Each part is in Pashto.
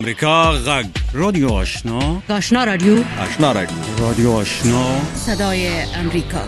امریکا غږ رادیو آشنا رادیو رادیو آشنا صدای امریکا.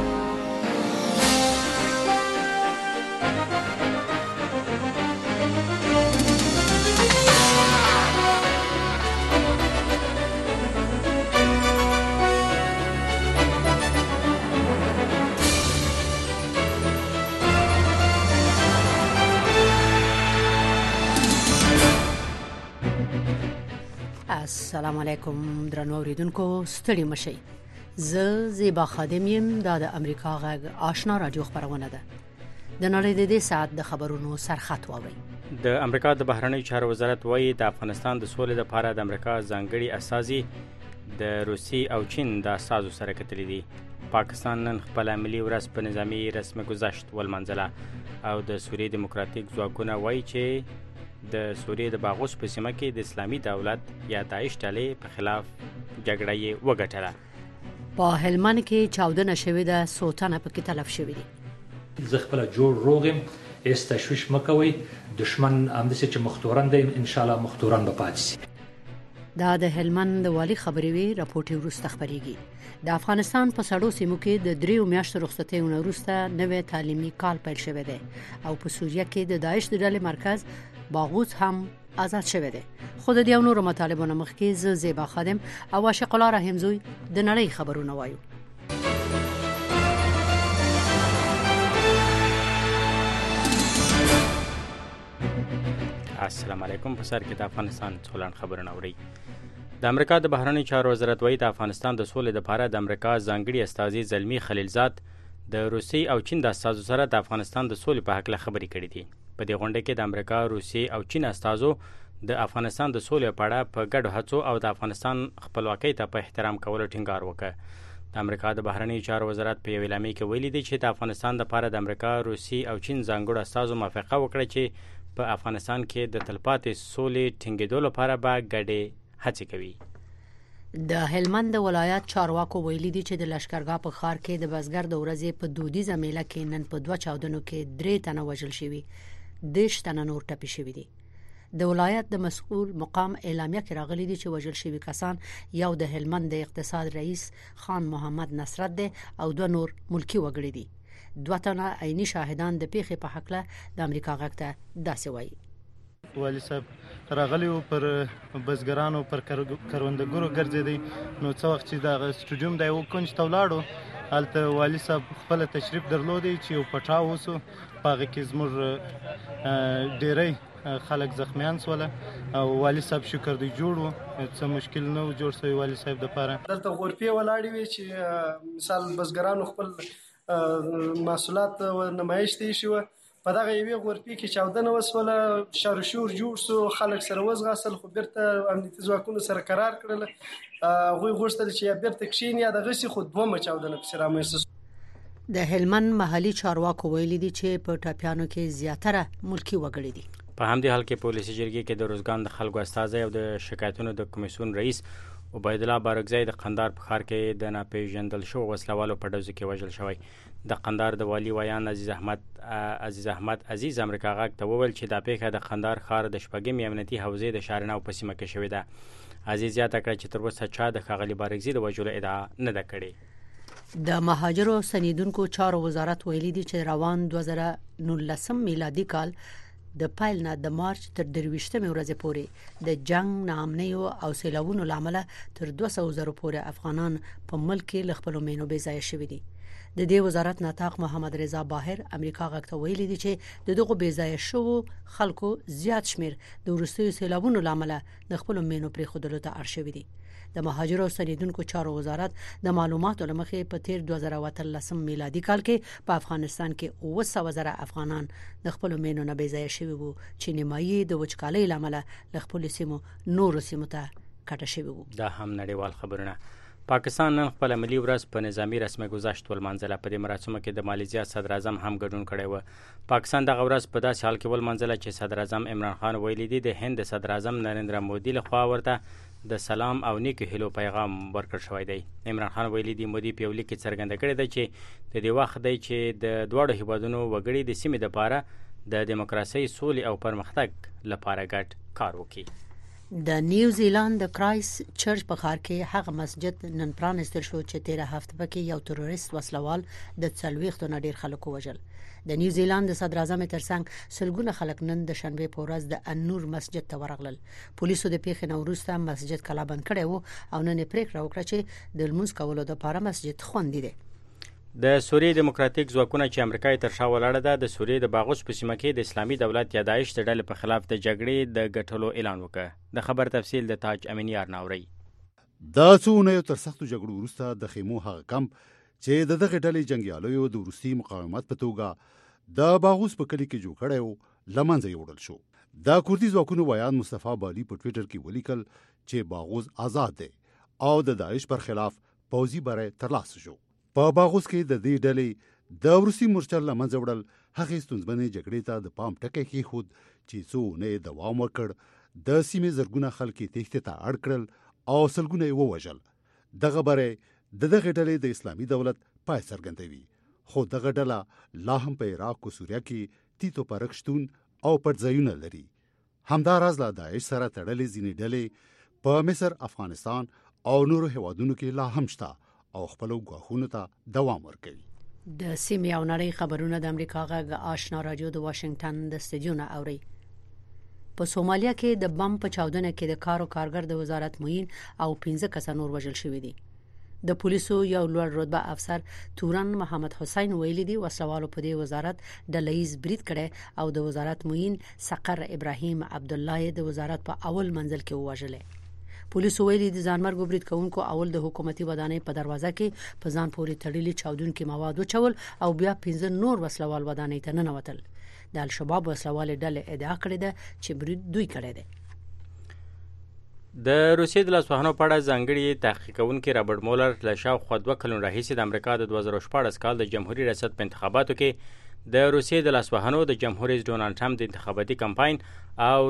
السلام علیکم درنو اوریدونکو، ستړي مشئ. زه زیبا خادم یم. دا د امریکا غږ آشنا رادیو خبرونه ده. د نړۍ د دې ساعت د خبرونو سرخط واورئ. د امریکا د بهرنیو چارو وزارت وایي د افغانستان د سولې لپاره د امریکا ځانګړي استازي د روسي او چین د استازو سره کتلي دي. پاکستان نن خپل ملي ورځ په نظامی رسم گذشت ولمنځله او د سوریې دیموکراتیک ځواکونه وایي چې د سوریې د باغوس په سیمه کې د اسلامي دولت یا داعش ډلې په خلاف جګړه یې وګټله. په هلمند کې چاودنه شوې ده، څو تنه پکې تلف شوي دي. زه خپل جوړ روغم، هیڅ تشویش مکوئ. دشمن همداسې چې مختورن دی، ان شاء الله مختورن به پاتې شي. دا د هلمند والی خبرې وی راپورټ وروسته خبرېږي. د افغانستان په سړو سیمو کې د 3 میاشتو رخصتۍ وروسته نوې تعلیمي کال پیل شوی دی او په سوریه کې د داعش د ډلې مرکز باغوس هم آزاد شوی دی. خود دې نور مطالبونه مخکې زیبا خادم او عاشق الله رحمزوی د نړۍ خبرونه وایو. السلام علیکم. په سر کې د افغانستان څولان خبرونه اوري. د امریکا د بهرنیو چارو وزارت وایي د افغانستان د سولې لپاره د امریکا ځانګړي استازي زلمی خلیلزاد د روسي او چین د استازو سره د افغانستان د سولې په حق له خبرې کړې دي. په دې غونډه کې د امریکا، روسي او چین استازو د افغانستان د سولې په اړه په ګډو هڅو او د افغانستان خپلواکۍ ته په احترام کولو ټینګار وکړ. د امریکا د بهرنیو چارو وزارت په یو اعلامیه کې ویلي دی چې د افغانستان لپاره د امریکا، روسي او چین ځانګړو استازو موافقه وکړه چې په افغانستان کې د تلپاتې سولې ټینګېدو لپاره به ګډې هڅې کوي. د هلمند ولایت چارواکو ویلي دي چې د لشکرګاه په ښار کې د بزګر د ورځې په دودیزه میله کې نن په 2 چاودنو کې 3 تنه وژل شوي، 10 تنه نور ټپي شوي دي. د ولایت د مسؤل مقام اعلامیه کې راغلي دي چې وژل شوي کسان یو د هلمند د اقتصاد رئیس خان محمد نصرت دی او 2 نور ملکی وګړي دي. 2 تنه عیني شاهدان د پیښې په حق له د امریکا غږ ته داسې وایي. والی صاحب راغلی پر بزګرانو پر کروندګرو ګرځېدی، نو څه وخت چې د سټوډیوم دی و کونج ته ولاړو، هلته والی صاحب خپل تشریف درلودی چې یو پټاو وسو، په هغه کې زموږ ډیری خلک زخمیان سوله او والی صاحب شکر دی جوړ و، څه مشکل نه و جوړ سوی والی صاحب دپاره. دلته غرفې ولاړې وي چې مثال بزګرانو خپل محصولات نمایش ته ایښي وه. په دغه یوې غرفې کې چاودنه وسوله، شر شور جوړ سو، خلک سره وځغاستل، خو بیرته امنیتي ځواکونو سره قرار کړل. هغوی غوښتل چې یا بیرته کښېني یا دغسې، خو 2مه چاودنه پسې رامنځته سوه. د هلمند محلي چارواکو ویلي دي چې په ټاپیانو کې زیاتره ملکی وګړي دي. په همدې حال کې پولیسي جرګې کې د روزګان د خلکو استازی او د شکایتونو د کمیسیون رئیس عبید الله بارکزی د قندهار په ښار کې د ناپېژندل شوو وسلوالو په ډزو کې وژل شوی. د قندهار د والي ویان عزیز احمد عزیز امریکا غږ ته وویل چې دا پیښه د قندهار ښار د شپږمې امنیتي حوزې د شارناو په سیمه کې شوې ده. عزیز زیاته کړه چې تر اوسه چا د ښاغلي بارکزي د وژلو ادعا نه ده کړې. د مهاجرو ستنیدونکو چارو وزارت ویلي دی چې روان 2019 میلادي کال د پیل نه د مارچ تر 23مې ورځې پورې د جنگ، ناامنیو او سیلاوونو لامل تر 200,000 پورې افغانان په ملک کې له خپلو مینو بې ځایه شوي دي. د دې وزارت ناطق محمد رضا باهر امریکا غږ ته ویلي دي چې د دغو بې ځایه شوو خلکو زیات شمیر د وروستیو سیلابونو لامل د خپلو مینو پرېښودلو ته اړ شوي دي. د مهاجرو او ستنیدونکو چارو وزارت د معلوماتو له مخې په تیر 2013 میلادي کال کې په افغانستان کې 900,000 افغانان د خپلو مینو نه بې ځایه شوي وو چې نیمایي د وچکالۍ له امله له خپلو سیمو نورو سیمو ته کډه شوي وو. دا هم نړیوال خبرونه. پاکستان نن خپل ملي ورځ په نظامی رسم گذشت ولمنځله. په دې مراسمو کې د مالیزیا صدر اعظم هم ګډون کړی و. پاکستان دغه ورځ په داسې حال کې ولمنځله چې صدر اعظم عمران خان ویلي دی د هند صدر اعظم نریندرا مودي لخوا ورته د سلام او نیکو هیلو پیغام ورکړ شوی دی. عمران خان ویلي دی مودي په یو لیک کې څرګنده کړې ده چې د دې وخت دی چې د دواړو هیوادونو وګړي د سیمې لپاره د دیموکراسي، سولې او پرمختګ لپاره ګډ کار وکړي. د نیوزیلند د کرایست چرچ په ښار کې هغه مسجد نن پرانستل شو چې 13 هفته پکې یو تروریست وسلوال د 40 نه ډیر خلک وژل. د نیوزیلند د صدر اعظم ترڅنګ سلګونه خلک نن د شنبه په ورځ د انور مسجد ته ورغلل. پولیسو د پیښې نه وروسته مسجد کلا بند کړی وو او نن پریکړه وکړه چې د لمونځ کولو لپاره مسجد خوندي دی. د سوریې دیموکراتیک ځواکونه چې امریکا یې تر شا ولاړه ده د سوریې د باغوس په سیمه کې د اسلامي دولت یا داعش د ډلې په خلاف د جګړې د ګټلو اعلان وکړ. د خبر تفصیل د تاج امینیار ناوري. دا څونه یو تر سختو جګړو وروسته د خیمو هغه کمپ چې د دغه ډلې جنگیالیو د وروستي مقاومت په توګه د باغوس په کلي کې جوړ کړی و لمنځه یوړل شو. د کوردي ځواکونو ویان مصطفی بالي په ټویټر کې ولیکل چې باغوس آزاد دی او د داعش پر خلاف پوځي بری ترلاسه شو. په باغوس کې د دې ډلې د روسي مورچل لمنځه وړل هغې ستونزمنې جګړې ته د پام ټکی کېښود چې څو اونۍ دوام وکړ. د سیمې زرګونه خلک یې تېښتې ته اړ کړل او سلګونه یې ووژل. دغه بری د دغې ډلې د اسلامي دولت پای څرګندوي. خو دغه ډله لا هم په عراق او سوریه کې تیتو پرک شتون او پټ ځایونه لري. همداراز له داعش سره تړلې ځینې ډلې په مصر، افغانستان او نورو هیوادونو کې لا هم شته او خپل غواخونو ته دوام ورکوي. د سیمې او نړۍ خبرونه د امریکا غږ آشنا رادیو د واشنگټن د استودیو نه اوري. په سومالیا کې د بم په چاودنه کې د کار او کارګر د وزارت معین او 15 کسان نور وژل شوي دي. د پولیسو یو لوړ رتبه افسر تورن محمد حسین ویلي دی وسلوالو په دې وزارت ډلهیز برید کړي او د وزارت معین سقر ابراهیم عبد الله د وزارت په اول منزل کې وژل. پولیسو ویلي د ځانمرګ برید کوونکو اول د حکومتي ودانۍ په دروازه کې په ځان پورې تړلي چاودونکي مواد وچول او بیا 15 نور وسلوال ودانۍ ته ننوتل. د الشباب وسلوال ډلې ادعا کړې ده چې برید دوی کړی دی. د روسیې د لاسوهنو په اړه ځانګړي تحقیق کوونکي رابرټ مولر له شاوخوا 2 کلونو راهیسې د امریکا د 2014 کال د جمهوریت ریاست په انتخاباتو کې د روسیې د لاسوهنو د جمهور رئیس ډونالډ ټرمپ د انتخاباتي کمپاین او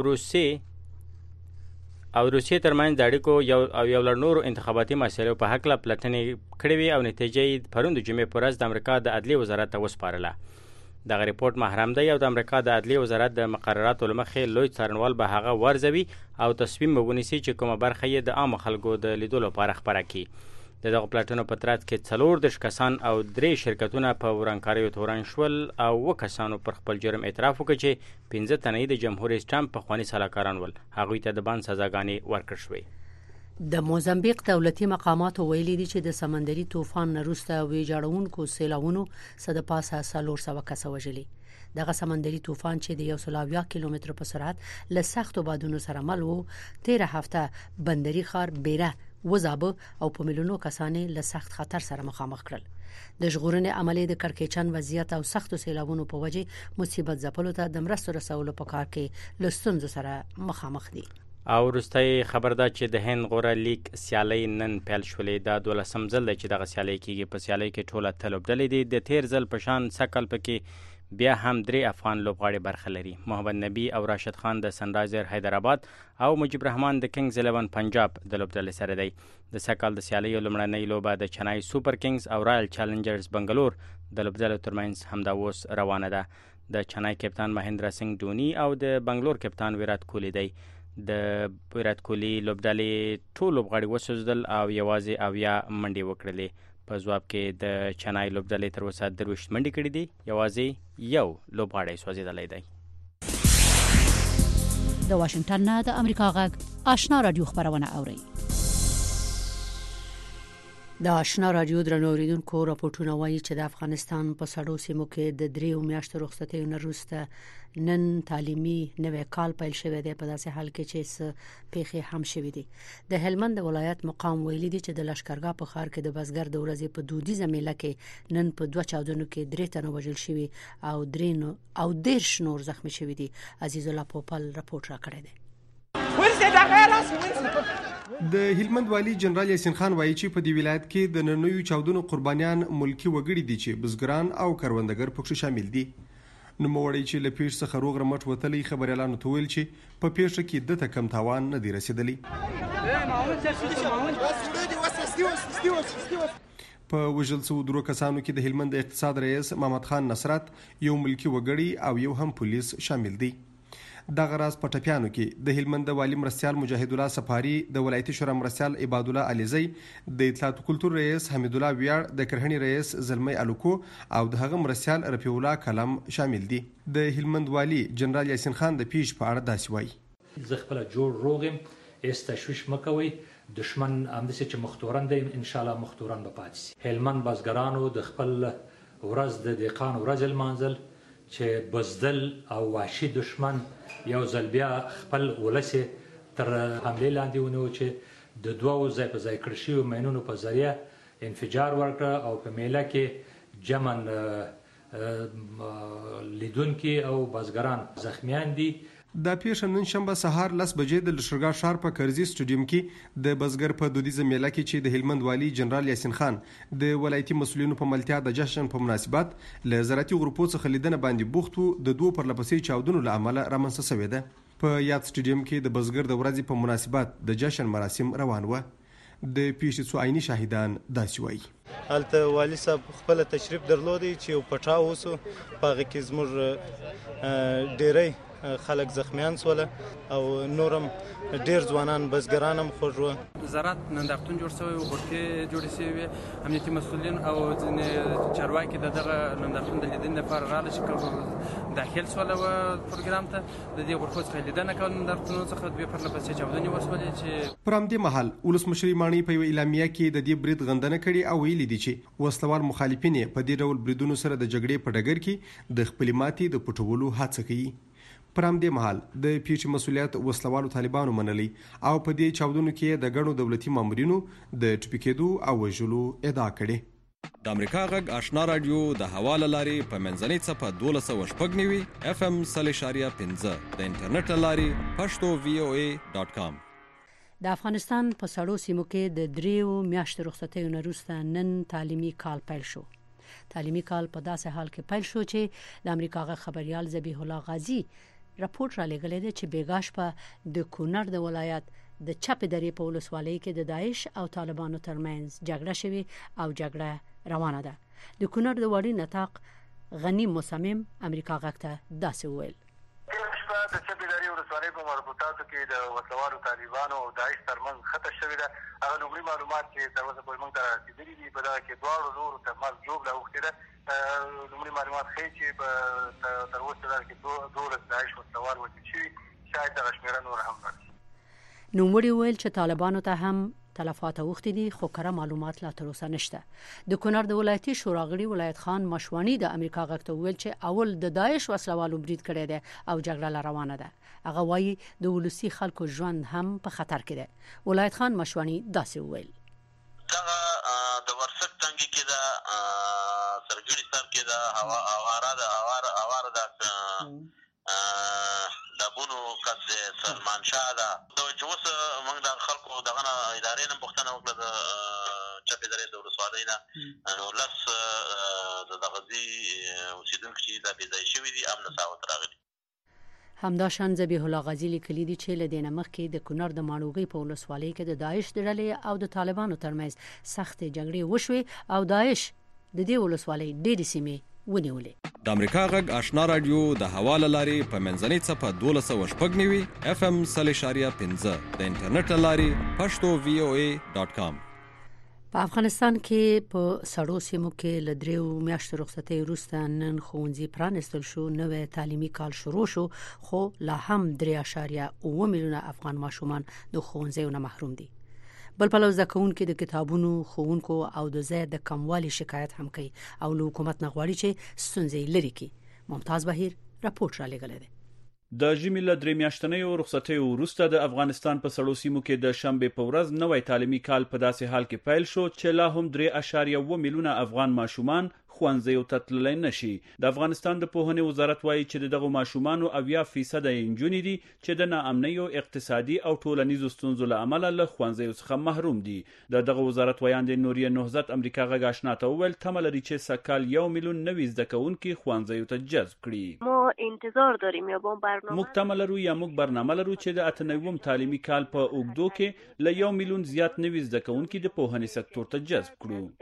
روسیې ترمنځ د اړیکو یو لړ نورو انتخاباتي مسایلو په هکله پلټنې کړې وې او نتیجه یې پرون د جمعې په ورځ د امریکا د عدلیې وزارت ته وسپارله. دغه ریپورټ محرم دی او د امریکا د عدلیې وزارت د مقرراتو له مخې لوی څارنوال به هغه ورزوي او تصمیم ونیسي چې کومه برخه یې د عامو خلکو د لیدو لپاره خپره کړي. د دغه پلټنو په ترڅ کې 14 کسان او 3 شرکتونه په ورانکاریو تورن شول او 2 کسانو پر خپل جرم اعتراف وکړ چې 15 تنه د جمهور رئیس ټرمپ په خواني سلاکاران ول. هغوی ته د باندې سزاګانې ورکړل شوې. د موزمبیق دولتي مقامات ویلي دي چې د سمندري طوفان وروسته ویجاړونکو سیلاوونو صد پاسه 400 کس وژلي. دغه سمندري طوفان چې د 120 کیلومتر په سرعت له سختو بادونو سره مل وو 13 هفته بندري ښار بیره وزابه او په ملیونو کسانې له سخت خطر سره مخامخ کړل. د ژغورنې عملې د کړکېچن وضعیت او سختو سیلابونو په وجه مصیبت ځپلو ته د مرستو رسولو په کار کې له ستونزو سره مخامخ دي. او وروستی خبر ده چې د هند غوره لیگ سیالۍ نن پیل شولې. دا 12م ځل دی چې دغه سیالۍ کېږي. په سیالۍ کې ټوله اتلس لوبډلې دي. د تیر ځل په شان سکل پکې بیا هم 3 افغان لوبغاړي برخه لري. محمد نبی او راشد خان د سنرایزر حیدرآباد او مجيب رحمان د کینګز 11 پنجاب د لوبډلې سره دی. د سکل د سیالۍ لومړنۍ لوبه د چنای سوپر کینګز او رایل چالنجرز بنگلور د لوبډلې ترمنځ همدا اوس روانه ده. د چنای کپتان مهندرا سنگ دونی او د بنگلور کپتان ویرات کوهلی دی. د ویرات کوهلی لوبډلې ټول لوبغاړي وسوځدل او یوازې 70 منډې وکړلې. په ځواب کې د چنای لوبډلې تر اوسه 23 منډې کړې دي. یوازې یو لوبغاړی سوځېدلی دی. د واشنگټن نه د امریکا غږ آشنا رادیو خبرونه اوري. د آشنا رادیو درنو اوریدونکو راپورټونه وایي چې د افغانستان په سړو سیمو کې د 3 میاشتو رخصتیو نه وروسته نن تعلیمي نوی کال پیل شوی دی. په داسې حال کې چې پیښې هم شوې دي. د هلمند ولایت مقام ویلي دي چې د لشکرګاه په ښار کې د بزګر د ورځې په دودیزه میله کې نن په 2 چاودنو کې 3 تنه وژل شوي او 13 نور زخمی شوي دي. عزیز الله پوپل راپورټ راکړی دی. د هلمند والی جنرال یاسین خان وایي چې په دې ولایت کې د نننیو چاودنو قربانیان ملکی وګړي دي چې بزګران او کروندګر پکې شامل دي. نوموړی چې له پیښ څخه روغ رمټ وتلی خبريالانو ته ویل چې په پیښه کې د کم تاوان نه دی رسیدلی. په وژل شوو 3 کسانو کې د هلمند اقتصاد رئیس محمد خان نصرت، یو ملکی وګړي او یو هم پولیس شامل دي. دغه راز په ټپیانو کې د هلمند والي مرستیال مجاهد الله سفاری، د ولایتي شورا مرستیال عباد الله علیزی، د اطلاعات کلتور رئیس حمید الله ویاړ، د کرهنې رئیس زلمی الوکو او د هغه مرستیال رفیع الله کلام شامل دي. د هلمند والي جنرال یاسین خان د پیش په اړه داسې وایي: زه خپل جوړ روغم، هیڅ تشویش مکوئ. دشمن همداسې چې مختورن دی، انشاءالله مختورن به پاتې شي. هلمند بزګرانو د خپل ورځ د دهقان ورځ لمانځل چې بزدل او وحشي دشمن یو ځل بیا خپل ولس تر حملې لاندې ونیو چې د دوو ځای په ځای کړل شویو ماینونو په ذریعه انفجار ورکړه او په میله کې جمن لیدونکي او بزګران زخمیان دي. دا پیښه نن شنبه سهار 10 بجې د لښکرګاه ښار په کرزي سټډیوم کې د بزګر په دودیزه میله کې چې د هلمند والي جنرال یاسین خان د ولایتي مسؤلینو په ملتیا د جشن په مناسبت له زراعتي غروپو څخه لیدنه باندې بوخت وو، د دوه پرلپسې چاودنو له امله رامنځته شوې ده. په یاد سټډیوم کې د بزګر د ورځې په مناسبت د جشن مراسم روان وو. د پیښې څو عیني شاهدان داسې وایي: هلته والي صاحب خپل تشریف درلودی چې یو پټاو وسو، په هغه کې زموږ ډیری خلک زخمیان سول او نورم ډیر ځوانان بزګران هم خوږ وو. زراعت نندارتون جوړ شوی و، غرفې جوړې شوې وې، امنیتي مسؤلین او ځینې چارواکي د دغه نندارتون د لیدنې لپاره راغله چې داخل سول و پروګرام ته. د دې غرفو څخه لیدنه کوله، نندارتونونو څخه دوی پرلپسې چاودنې وسولې چې پر همدې مهال ولسمشر ماڼۍ په یوه اعلامیه کې د دې برید غندنه کړې او ویلي دي چې وسلوال مخالفین په دې ډول بریدونو سره د جګړې په ډګر کې د خپلې ماتې د پټولو هڅه کوي. پر همدې مهال د پیښې مسؤلیت وسلوالو طالبانو منلی او په دې چاودنو کې د ګڼو دولتي مامورینو د ټپي کېدو او وژلو ادعا کړې. د امریکا غږ آشنا رادیو د حواله لارې په منځنۍ څپه 1290 FM 0.5 د انټرنیټ لارې پښتو voa.com. د افغانستان په سړو سیمو کې د 3 میاشتو رخصتیو نه وروسته نن تعلیمي کال پیل شو. تعلیمي کال په داسې حال کې پیل شو چې د امریکا غږ خبريال ذبیح الله غازی راپور را لګلې ده چې بیګاش په د کونړ د ولایت د چپې درې په ولسوالۍ کې د داعش او طالبانو ترمنځ جګړه شوې او جګړه روانه ده. د کونړ د وړي نطاق غنی مصمم امریکا غږ ته داسې وویل: د چپې درې ولسوالۍ په مربوطاتو کې د وسلوالو طالبانو او داعش ترمنځ خطر شوې ده. هغه لومړي معلومات چې تر اوسه پورې موږ ته رسېدلي دي په دغه کې دواړو لورو ترمنځ جوړه اوښتې ده. لومړي معلومات ښیي چې تر اوسه دغه کې 12 داعش وسلوال وژل شوي، شاید دغه شمېره نور هم راشي. نوموړي ویل چې طالبانو ته هم تلفات اوښتي دي، خو کره معلومات لا تر اوسه نشته. د کونړ د ولایتي شورا غړي ولایت خان مشوانی د امریکا غږ ته ویل چې اول د داعش وسلوالو برید کړی دی او جګړه روانه ده. هغه وایي د ولسی خلکو ژوند هم په خطر کې ده. ولایت خان مشوانی داسې ویل: دغه د ورسک څنګه کې دا سرګړي سر کې دا اواره د لبونو کس سلمان شاه دا چې اوس موږ د خلکو دغه ادارې نه پوښتنه وکړه د چپې درې د ولسوالۍ نه، نو لس د غزي اوسیدونکو چې دا بې ځای شوي دي امن ساوت راغلي. همداشان ذبیح الله غازی لیکلي دي چې له دې نه مخکې د کونړ د ماڼوګۍ په ولسوالۍ کې د داعش د ډلې او د طالبانو ترمنځ سختې جګړې وشوې او داعش د دې ولسوالۍ ډېرې سیمې ونیولې. د امریکا غږ آشنا رادیو د حواله لارې په منځنۍ څپه 1290 FM 0.5 د انټرنیټ لارې پښتو voa.com. په افغانستان کې په سړو سیمو کې له 3 میاشتو رخصتۍ وروسته نن ښوونځي پرانستل شو. نوې تعلیمي کال شروع شو، خو لا هم 3.7 میلیونه افغان ماشومان د ښوونځیو نه محروم دي. بل پلو زده کوونکي د کتابونو، ښوونکو او د ځای د کموالي شکایت هم کوي او له حکومت نه غواړي چې ستونزې لرې کړي. ممتاز بهیر راپورټ را لېږلی دی. د ژمي له 3 میاشتنیو رخصتیو وروسته د افغانستان په سړو سیمو کې د شنبې په ورځ نوی تعلیمي کال په داسې حال کې پیل شو چې لا هم 3.7 میلیونه افغان ماشومان ښوونځیو ته تللی نشي. د افغانستان د پوهنې وزارت وایي چې دغه ماشومانو 80% نجونې دي چې د ناامنۍ، اقتصادي او ټولنیزو ستونزو له امله له ښوونځیو څخه محروم دي. دغه وزارت ویاندې نوریه نهضت امریکا غږ آشنا ته وویل تمه لري چې سږ کال 1 میلیون نوي زده کوونکي ښوونځیو ته جذب کړي. ما انتظار داریم یا با برنامه موږ تمه لرو یا موږ برنامه لرو چې د 89 تعلیمي کال په اوږدو کې له 1 میلیون زیات نوي زده کوونکي د پوهنې سکتور ته جذب کړو.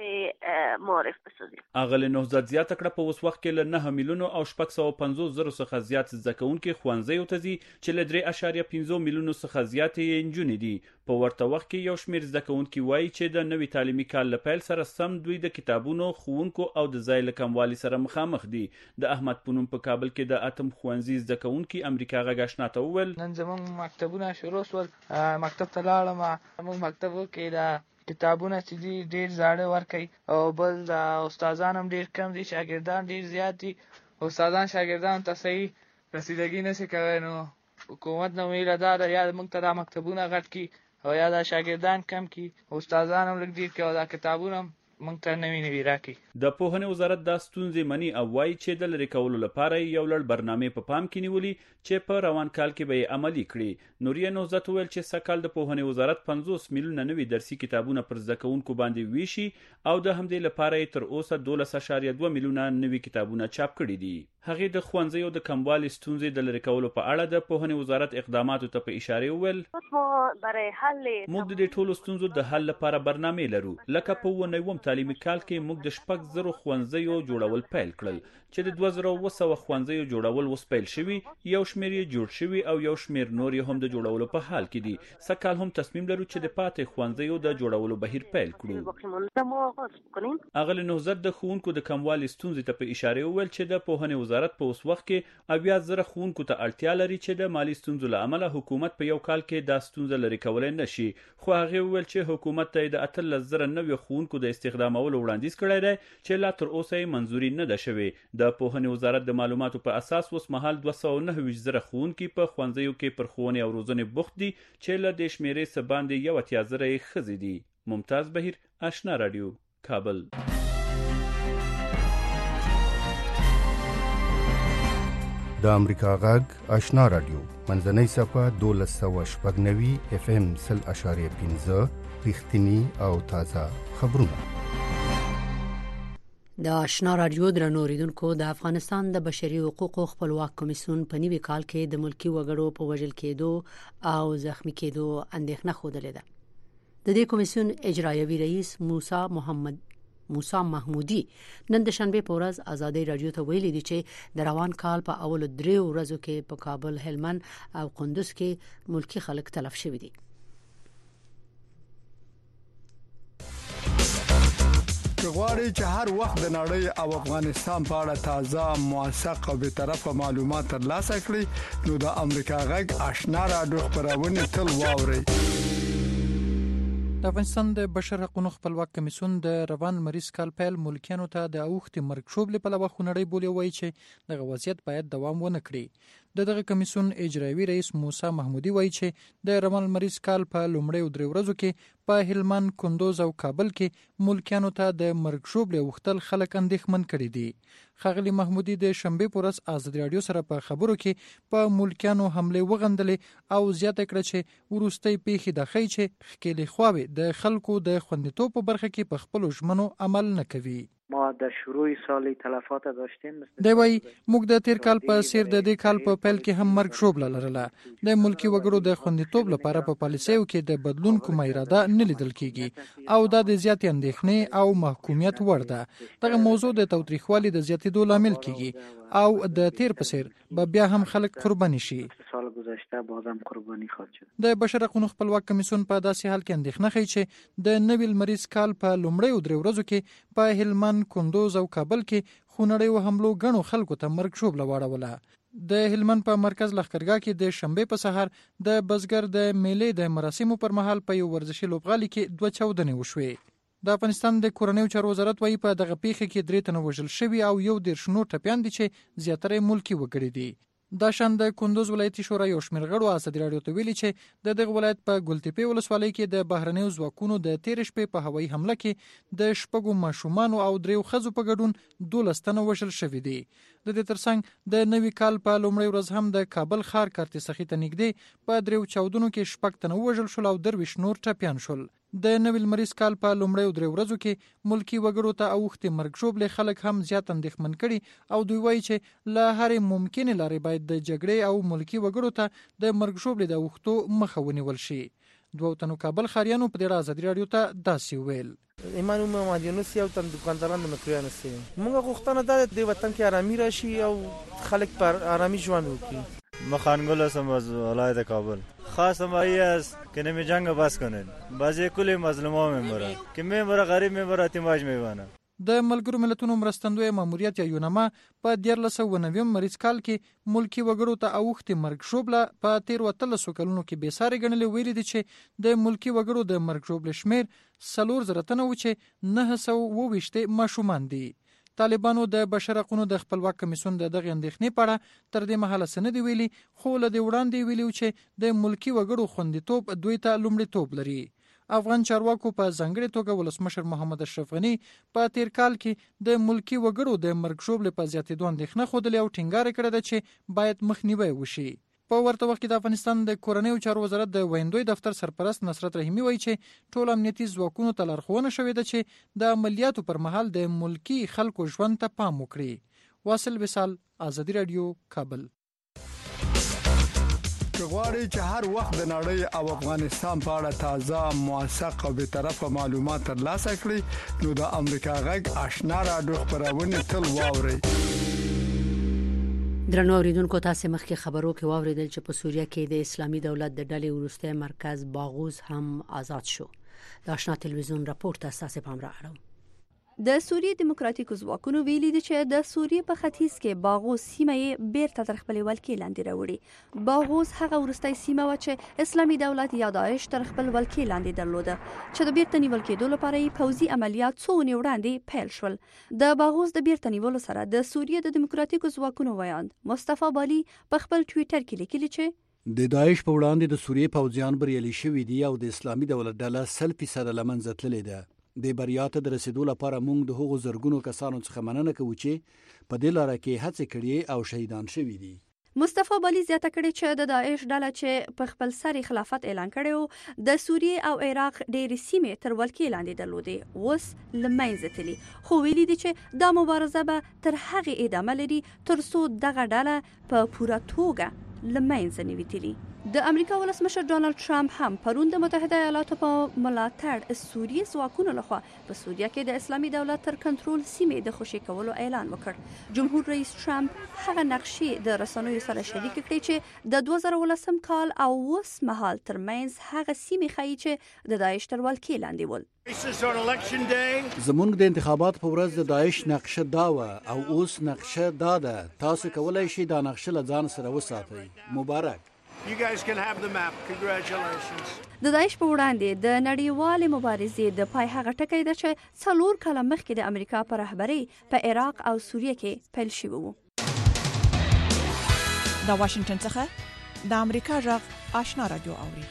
معرف بسازیم. اغلی نهضت زیاته کړه په اوس وخت کې له 9 میلیونو او 650,000 څخه زیات زده کوونکي ښوونځیو ته ځي چې له 3.5 میلیونو څخه زیات یې نجونې دي. په ورته وخت کې یو شمېر زده کوونکي وایي چې د نوي تعلیمي کال له پیل سره سم دوی د کتابونو، ښوونکو او د ځای له کموالي سره مخامخ دي. د احمد په نوم په کابل کې د اتم ښوونځي زده کوونکي امریکا غږ آشنا ته وویل نن زموږ مکتبونه شروع شول، مکتب ته لاړم. موږ مکتبو کې د کتابونه چې دي ډېر زاړه ورکوي او بل د استادان هم ډېر کم دي، شاګردان ډېر زیات دي. استادان شاګردانو ته صحیح رسیدګي نشي کولی. نو حکومت نه ویله دا ده یا موږ ته دا مکتبونه غټ کړي او یا دا شاګردان کم کړي، استادان هم لږ ډېر کړي او دا کتابونه هم موږ ته نوي راکړي. د پوهنې وزارت دا ستونزې مني او وایي چې د لرې کولو لپاره یو لړ برنامې په پام کې نیولي چې په روان کال کې به یې عملي کړي. نوریه نهضت وویل چې سږکال د پوهنې وزارت 50 میلیونه نوي درسي کتابونه پر زده کوونکو باندې ویشي او د همدې لپاره یې تر اوسه 12.2 میلیونه نوي کتابونه چاپ کړي دي. هغې د ښوونځیو د کموالي ستونزې د لرې کولو په اړه د پوهنې وزارت اقداماتو ته په اشاره وویل موږ د دې ټولو ستونزو د حل لپاره برنامې لرو. لکه په 9 تعلیمي کال کې موږ د 6,000 ښوونځیو جوړول پیل کړل چې د 2,200 ښوونځیو جوړول اوس پیل شوي، یو شمېر یې جوړ شوي او یو شمېر نور یې هم د جوړولو په حال کې دي. سږکال هم تصمیم لرو چې د پاتې ښوونځیو د جوړولو بهیر پیل کړو. اغلی نهضت د ښوونکو د کموالي ستونزې ته په اشاره وویل چې د پوهنې وزارت په اوس وخت کې 80,000 ښوونکو ته اړتیا لري چې د مالي ستونزو له امله حکومت په یو کال کې دا ستونزه لرې کولی نشي. خو هغې وویل چې حکومت ته د 18,000 نویو ښوونکو د استخدامولو وړاندیز کړی دی چې لا تر اوسه یې منظوري نه ده شوې. د پوهنې وزارت د معلوماتو په اساس اوس مهال 209,000 ښوونکي په ښوونځیو کې پر ښوونې او روزنې بوخت دي چې له دې شمېرې څخه باندې 80,000 یې ښځې دي. ممتاز بهیر، آشنا رادیو، کابل. د امریکا غږ آشنا رادیو منځنۍ صفحه 1290 FM 0.5 رښتینی او تازه خبرونه. د آشنا رادیو درنو اوریدونکو، د افغانستان د بشري حقوقو خپلواک کمیسیون په نوي کال کې د ملکی وګړو په وژل کېدو او زخمی کېدو اندېښنه خوده ده. د دې کمیسیون اجرایوي رئیس موسی محمودي نن د شنبه په ورځ آزادۍ رادیو ته ویلي دي چې د روان کال په اولو 3 ورځو کې په کابل، هلمند او کندوز کې ملکی خلک تلف شوي دي. غواړي چې هر وخت د نړۍ او افغانستان په اړه تازه، موثق او به طرفه معلومات ترلاسه کړئ نو د امریکا غږ آشنا رادیو خبرونه تل واورئ. د افغانستان د بشر حقوقو خپلواک کمیسیون د روان مریض کال پیل ملکیانو ته د اوښتې مرګ شوبلې په لور خونړی بولی وایي چې دغه وضعیت باید دوام ونه کړي. دغه کمیسیون اجرایوي رئیس موسی محمودي وایي چې د روان مریض کال په لومړۍ 3 ورځو کې په هلمند، کندوز او کابل کې ملکیانو ته د مرګ شوبلې وختل خلک اندېښمن کړي دي. ښاغلي محمودي د شنبه په ورځ آزادۍ رادیو سره په خبرو کې په ملکیانو حمله وغندلې او زیاته کړه چې ورستۍ پیښې د خی چې خکېلې خواوې د خلکو د خوندیتوب په برخه کې په خپل ژمنو عمل نه کوي. ما در شروع سال تلفات داشتیم. دی وایي موږ د تیر کال په سیر د دې کال په پیل کې هم مرګ شوبله لرله. د ملکی وګړو د خوندیتوب لپاره په پالیسیو کې د بدلون کومه اراده نه لیدل کیږي او دا د زیاتې اندېښنې او محکومیت وړ ده. دغه موضوع د تاوتریخوالي د زیاتېدو لامل کیږي او د تیر په سیر به بیا هم خلک قرباني شي. سال گذشته بازم قربانی خواهد شد. د بشر حقوقو خپلواک کمیسیون په داسې حال کې اندېښنه کوي چې د نوي مریض کال په لومړۍ 3 ورځو کې په هلمند، کندوز او کابل کې خونړیو حملو غنو خلکو ته مرګ شوبله واړوله. د هلمند په مرکز لښکرګاه کې د شنبه په سحر د بزګر د میلې د مراسمو پر مهال په یو ورزشي لوبغالي کې 2 چاودنې وشوې. د افغانستان د کورنیو چارو وزارت وايي په دغه پیښه کې 3 تنه وژل شوي او 11 نور ټپیان دي چې زیاتره ملکی وګړي دي. دا شان د کندوز ولایتي شورا یو شمېر غړو آزادۍ رادیو ته ویلي چې د دغه ولایت په ګلتپې ولسوالۍ کې د بهرنیو ځواکونو د تیر شپې په هوایي حمله کې د 6 ماشومانو او 3 ښځو په ګډون 12 تنه وژل شوي دي. د دې ترڅنګ د نوي کال په لومړۍ ورځ هم د کابل ښار کارتي سخي ته نږدې په 3 چاودنو کې 6 تنه وژل شول او 23 نور ټپیان شول. د نوي مریض کال په لومړۍ 3 ورځو کې ملکی وګړو ته اوښتې مرګ شوبلې خلک هم زیات اندېښمن کړي او دوی وایي چې له هرې ممکنې لارې باید د جګړې او ملکی وګړو ته د مرګ شوبلې د اوښتو مخه ونیول شي. دوه تنو کابل خاریانو په دې ازادي رادیو ته داسې ویل. ایمان محمد یونس یو تن دکانداران د مکرویان سي موږ غوښتنه ده د وطن کې آرامي راشي او خلک پر آرامي ژوند وکړي. مخانگل هستم از ولایت کابل. خواستم ای است که نمی جنگ بس کنن. بعضی کلی مظلوما میمرن که میمره غریب میمره اعتماج میبانه. د ملګرو ملتونو مرستندوی ماموریت یا یونما په 1990 مریض کال کې ملکی وګړو ته اوختي مرګ شوبله په 13 کلونو کې به ساري غنلې ویلي دي چې د ملکی وګړو د مرګ شوبله شمیر 4 زرتنه و چې 920 ماشومان دي. طالبانو د بشر حقوقو د خپلواک کمیسیون د دغه اندېښنې په اړه تر دې مهاله سند ویلي خو له دې وړاندې ویلي چې د ملکی وګړو خوندیتوب دوی ته لومړیتوب لري. افغان چارواکو په ځانګړي توګه ولسمشر محمد اشرف غنی په تیر کال کې د ملکی وګړو د مرګ شوبله په زیاتېدو اندېښنه خوده او ټینګار کړی ده چې باید مخنیوي وشي. په ورته وخت کې د افغانستان د کورنیو چارو وزارت د ویندوی دفتر سرپرست نصرت رحیمی وایي چې ټول امنیتي ځواکونو ته لارښوونه شوې ده چې د عملیاتو پر مهال د ملکی خلکو ژوند ته پام وکړي. واصل وصال، ازادي رادیو، کابل. غواړئ چې هر وخت د نړۍ او افغانستان په اړه تازه موثق او به طرفه معلومات ترلاسه کړئ نو د امریکا غږ آشنا رادیو خبرونه تل واورئ. درنو اوریدونکو تاسو مخکې خبرو کې واوریدل چې په سوریه کې د اسلامي دولت د ډلې وروسته مرکز باغوز هم آزاد شو. د آشنا تلویزیون راپورټ اساسه پام را اړوم. د سوریې دیموکراتیکو ځواکونو ویلي دي چې د سوریې په ختیځ کې باغوز سیمه یې بیرته تر خپل ولکې لاندې راوړي. باغوز هغه وروستۍ سیمه و چې اسلامي دولت یا داعش تر خپل ولکې لاندې درلوده چې د بیرته نیول کېدو لپاره یې پوځي عملیات څو ونې وړاندې پیل شول. د باغوز د بیرته نیولو سره د سوریې د دیموکراتیکو ځواکونو ویاند مصطفی بالي په خپل ټوئیټر کې لیکلي چې د داعش په وړاندې د سوریې پوځیان بریالي شوي دي او د اسلامي دولت ډله 100% لمنځه تللې ده. د بریا ته د رسیدو لپاره موږ د هغو زرګونو کسانو څخه مننه کوو چې په دې لاره کې هڅې کړې او شهیدان شوي دي. مصطفی بالي زیاته کړې چې د داعش ډله چې په خپل سری خلافت اعلان کړی د سوریې او عراق ډېرې سیمې تر ولکې لاندې درلودې اوس لمنځه تللي خو ویلي دي چې دا مبارزه به تر هغې ادامه لري تر څو دغه ډله په پوره توګه لمنځه نه وي تللي. د امریکا ولسمشر ډونالد ټرمپ هم پرون د متحده ایالاتو په ملاتړ سوریې ځواکونو لخوا په سوریه کې د اسلامي دولت تر کنټرول سیمې د خوشي کولو اعلان وکړ. جمهور رئیس ټرمپ هغه نقشې د رسنیو سره شریک کړې چې د 2019 کال او اوس مهال ترمنځ هغه سیمې ښیي چې د داعش تر ولکې لاندې ول. زمونږ د انتخابات په ورځ د داعش نقشه دا و او اوس نقشه دا ده. تاسو کولای شئ دا نقشه له ځان سره وساتئ. مبارک. You guys can have the map. Congratulations. د داعش په وړاندې د نړیوالې مبارزې د پای هغه ټکی ده چې 4 کاله مخکې د امریکا په رهبرۍ په عراق او سوریه کې پیل شوی و. د واشنگټن څخه د امریکا غږ آشنا رادیو اوري.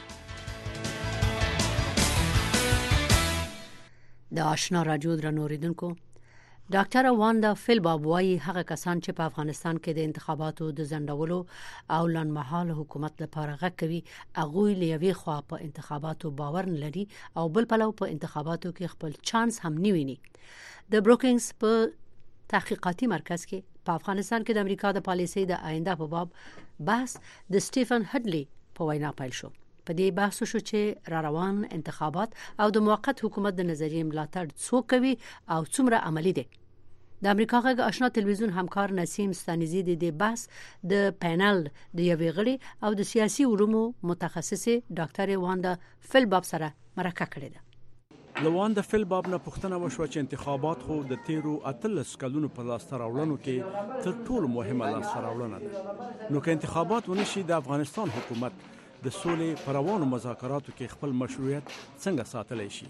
د آشنا رادیو درنو اوریدونکو ډاکټر واندا فیلباب وايي هغه کسان چې په افغانستان کې د انتخاباتو د ځنډولو او لنډمهاله حکومت لپاره غږ کوي هغه لوي خوا په انتخاباتو باور نه لري او بل پلو په انتخاباتو کې خپل چانس هم نیویني. د بروکینګز په تحقیقاتي مرکز کې په افغانستان کې د امریکا د پالیسۍ د آینده په باب بحث د سټیفن هډلی په وینا پیل شو. په دې بحث شو چې روان انتخابات او د موقت حکومت د نظریې ملاتړ څوک کوي او څومره عملی دي. د امریکا غږ آشنا تلویزیون همکار نسیم ستانیزی د دې بحث د پینل د یوې غړي او د سیاسي علومو متخصصه ډاکټر واندا فیلباب سره مرکه کړې ده. لواندا فیلباب نه پوښتنه وشوه چې انتخابات خو د تیرو 18 کلونو په لاسته راوړنو کې تر ټولو مهمه لاسته راوړنه ده. نو که انتخابات ونشي د افغانستان حکومت د سولې پر روانو مذاکراتو کې خپل مشروعیت څنګه ساتلی شي؟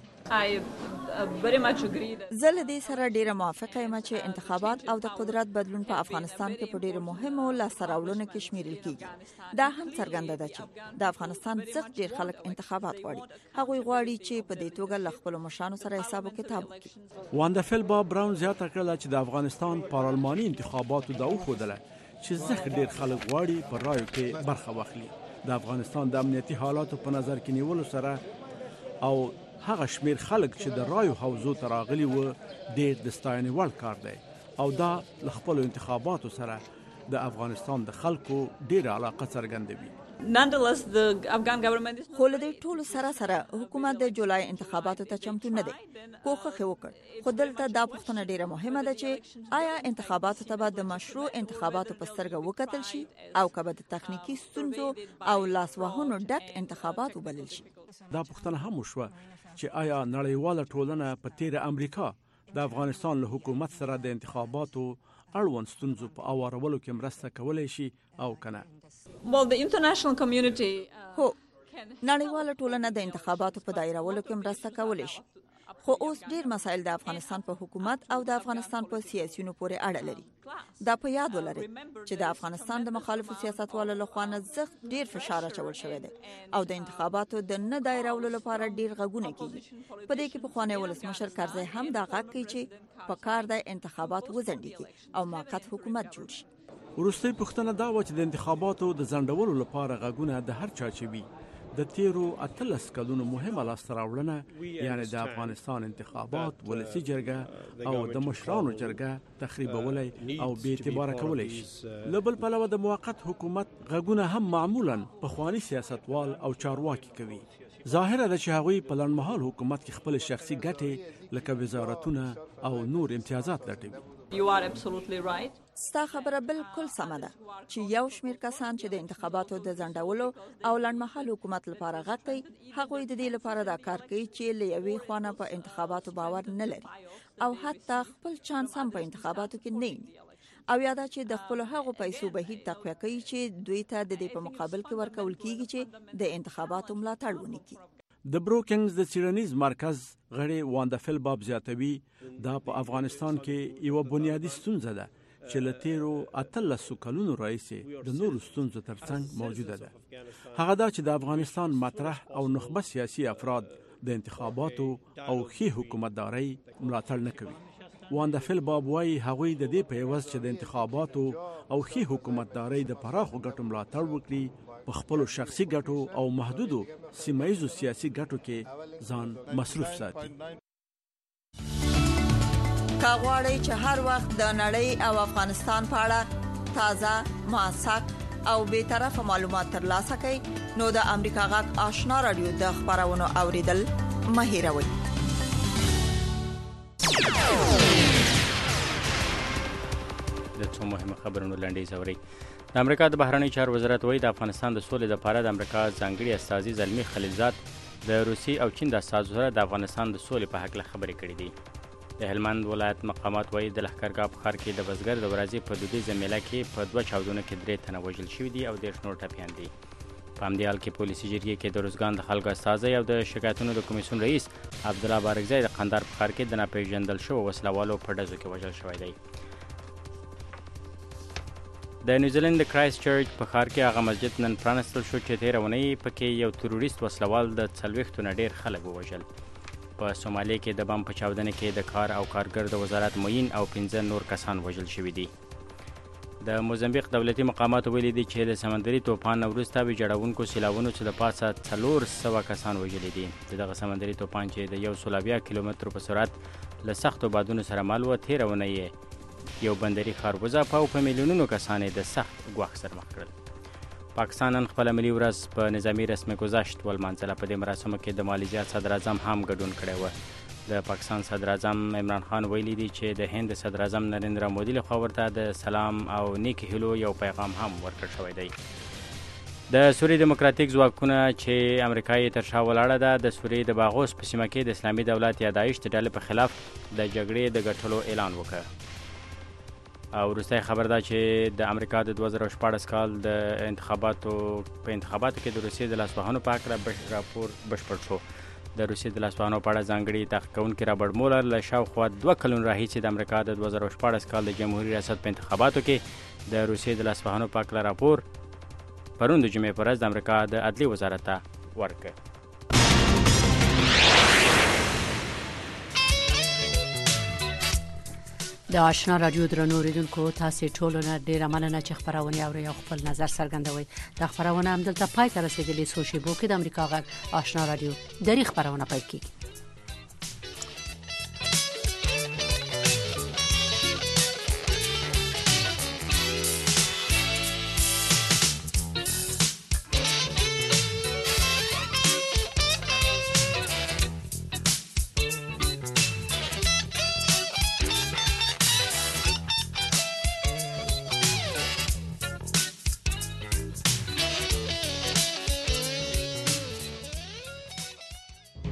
زه له دې سره ډیره موافقه یم چې انتخابات او د قدرت بدلون په افغانستان کې په ډیرو مهمو لاسته راوړنو کې شمیرل کیږي. دا هم څرګنده ده چې د افغانستان څخه ډیر خلک انتخابات غواړي. هغوی غواړي چې په دې توګه له خپل مشرانو سره حساب او کتاب وکړي. واندا فیلباب براون زیاته کړه چې د افغانستان پارلماني انتخاباتو دا وښودله چې ځکه ډیر خلک غواړي په رایو کې برخه واخلي. د افغانستان د امنیتي حالاتو په نظر کې نیولو سره او هغه شمیر خلک چې د رایو حوزو ته راغلي و ډېر د ستاینې وړ کار دی او دا له خپلو انتخاباتو سره د افغانستان د خلکو ډېره علاقه څرګندوي. خو له دې ټولو سره حکومت د جولای انتخاباتو ته چمتو نه دی. کوښښ وکړ، خو دلته دا پوښتنه ډیره مهمه ده چې آیا انتخاباتو ته به د مشروع انتخاباتو په سترګه وکتل شي او که به د تخنیکی ستونزو او لاسوهنو ډک انتخابات وبلل شي. دا پوښتنه هم وشوه چې آیا نړیواله ټولنه په تیر امریکا د افغانستان له حکومت سره د انتخاباتو اړوند ستونزو په اوارولو کې مرسته کولی شي او کنه. هو، نړیواله ټولنه د انتخاباتو په دایرولو کې مرسته کولی شي، خو اوس ډیر مسایل د افغانستان په حکومت او د افغانستان په سیاسيونو پورې اړه لري. دا په یاد ولرئ چې د افغانستان د مخالفو سیاستوالو لخوا نه ډیر فشار اچول شوی دی او د انتخاباتو د نه دایرولو لپاره ډیر غږونه کیږي. په دې کې پخوانی ولسمشر کرزی هم دا غږ کوي چې په کار د انتخابات وځنډیږي او موقت حکومت جوړ شي. وروستۍ پوښتنه دا و چې د انتخاباتو د ځنډولو لپاره غږونه د هر چا چې وي د تیرو 18 کلونو مهمه لاسته راوړنه، یعنی د افغانستان انتخابات، ولسي جرګه او د مشرانو جرګه تخریبولی او بې اعتباره کولی شي. له بل پلوه د موقت حکومت غږونه هم معمولا پخوانی سیاستوال او چارواکي کوي. ظاهره ده چې هغوی په لنډمهال حکومت کې خپل شخصي ګټې لکه وزارتونه او نور امتیازات لټوي. ستا خبره بالکل سمه ده چې یو شمیر کسان چې د انتخاباتو د ځنډولو او لنډمهال حکومت لپاره غږ کوي، هغوی د دې لپاره دا کار کوي چې له یوې خوا نه په انتخاباتو باور نه لري او حتی خپل چانس هم په انتخاباتو کې نه ویني، او یاده چې د خپل هغو پیسو بهیر تقویه کوي چې دوی ته د دې په مقابل کې ورکول کیږي چې د انتخاباتو ملاتړ ونکړي. د بروکینګز د څیړنیز مرکز غړي واندا فیلباب زیاتوي دا په افغانستان کې یو بنیادی ستونزه ده چې له تیرو 18 کلونو راهیسې د نورو ستونزو ترڅنګ موجوده ده. هغه دا چې د افغانستان مطرح او نخبه سیاسي افراد د انتخاباتو او ښې حکومتدارۍ ملاتړ نه کوي. واندا فیلباب وايي هغوی د دې په عوض چې د انتخاباتو او ښې حکومتدارۍ د پراخو ګټو ملاتړ وکړي، په خپلو شخصي ګټو او محدودو سیمایزو سیاسي ګټو کې ځان مصروف ساتي. که غواړئ چې هر وخت د نړۍ او افغانستان په اړه تازه، موثق او بې طرفه معلومات ترلاسه کړئ، نو د امریکا غږ آشنا رادیو د خبرونو اوریدل مه هېروئ. د څو مهمه خبرونو لنډیز اورئ. د امریکا د بهرنی چارو وزارت وایي د افغانستان د سولې لپاره د امریکا ځانګړي استازي زلمي خلیلزاد د روسي او چین د استازو سره د افغانستان د سولې په هکله خبرې کړې دي. د هلمند ولایت مقامات وایي د لښکرګاه په ښار کې د بزګر د ورځې په دودیزه میله کې په 2 چاودنو کې 3 تنه وژل شوي دي او 10 نور ټپیان دي. په همدې حال کې پولیسي جرګې کې د روزګان د خلکو استازی او د شکایتونو د کمیسیون رئیس عبدالله بارکزی د قندهار په ښار کې د ناپېژندل شوو وسلوالو په ډزو کې وژل شوی دی. د نیوزیلند د کرایست چرچ په ښار کې هغه مسجد نن پرانستل شو چې تېره اونۍ پکې یو تروریست وسلوال د 40 نه ډېر خلک ووژل. په سومالیا کې د بم په چاودنه کې د کار او کارګر د وزارت معین او 15 نور کسان وژل شوي دي. د موزمبیق دولتي مقامات ویلي دي چې د سمندري طوفان وروسته ویجاړونکو سیلاوونو چې د پاسه 400 کسان وژلي دي. دغه سمندري طوفان چې د 120 کیلومترو په سرعت له سختو بادونو سره مل و، تېره اونۍ یو بندري ښار وځاپه او په میلیونونو کسان د سخت ګواښ سره مخ کړل. پاکستان نن خپله ملي ورځ په نظامي رسم ګذشت ولمانځله. په دې مراسمو کې د مالیزیا صدراعظم هم ګډون کړی و. د پاکستان صدراعظم عمران خان ویلي دي چې د هند صدراعظم نریندرا مودي لخوا ورته د سلام او نیک هیلو یو پیغام هم ورکړ شوی دی. د سوریې دیموکراتیک ځواکونه چې امریکا یې تر شا ولاړه ده، د سوریې د باغوس په سیمه کې د اسلامي دولت یا داعش د ډلې په خلاف د جګړې د ګټلو اعلان وکړ. او وروستی خبر دا چې د امریکا د 2014 کال د انتخاباتو کې د روسیې د لاسوهنو په هکله راپور بشپړ شو. د روسیې د لاسوهنو په اړه ځانګړي تحقیق کوونکي رابرټ مولر له شاوخوا 2 کلونو راهیسې د امریکا د 2014 کال د جمهوري ریاست په انتخاباتو کې د روسیې د لاسوهنو په هکله راپور پرون د جمعې په ورځ د امریکا د عدلي وزارت ته ورکړ. د آشنا رادیو درنو اوریدونکو، تاسو ټول نه ډیر مننه چې خبرونه اورئ او خپل نظر څرګندوي. د خبرونه هم دلته پای ته رسیدلې. سوشي بو کې د امریکا غږ آشنا رادیو د خبرونه پای کې